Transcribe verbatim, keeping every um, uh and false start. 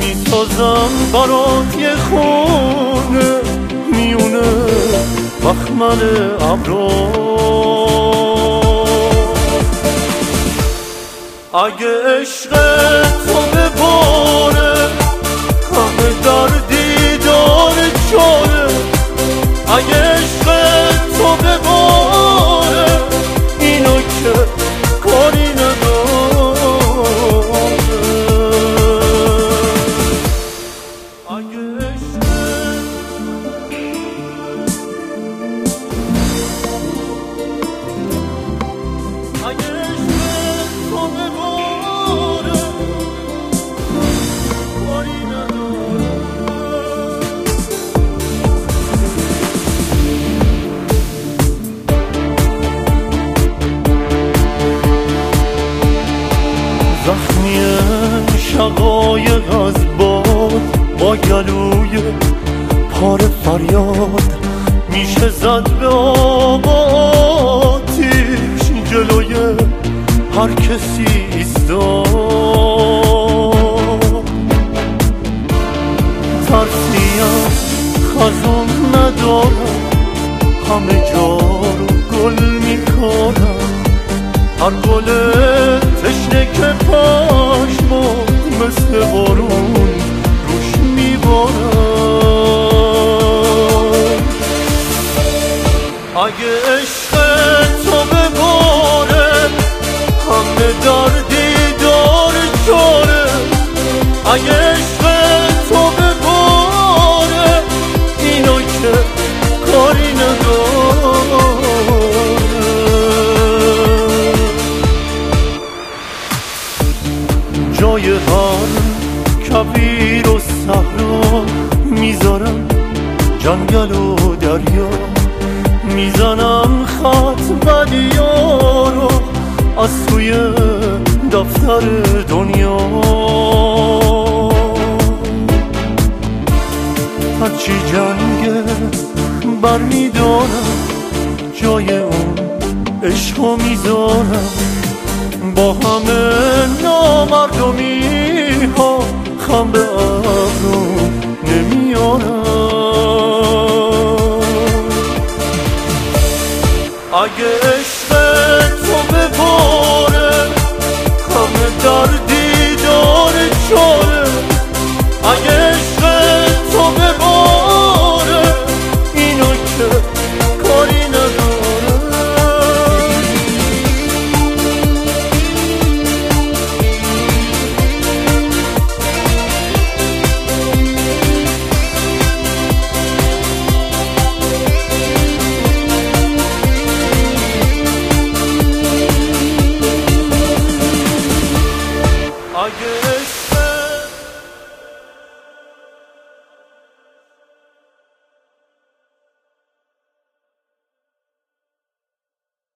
میسازم برات یه خونه میونه مخمل ابرا. اگه عشق تو بباره همه در دیدار چاره، اگه عشق تو بباره اینو که کاری نداره. اگه عشق اگه عشق تو بباره کاری نداره. زخمی شقایق از باد با گلوی پار فریاد میشه زد به آقا آتیش جلوی هر کسی ایستاد. ترسی از خزان ندارم، همه جا رو گل میکنم، هر گل تشنه که پشمات مثل بارون روش میبارم. اگه عشق تو بباره همه در دیدار چاره، اگه عشق تو بباره اینو که کاری نداره. جای هر کویر و صحرا میذارم جنگل و دریا، میزنم خط بدیا رو از توی دفتر دنیا. هرچی جنگه برمیدارم جای اون عشقو میذارم، با همه نامردمی ها خم به ابرو نمیارم. اگه عشق تو بباره همه در دیدار چاره، اگه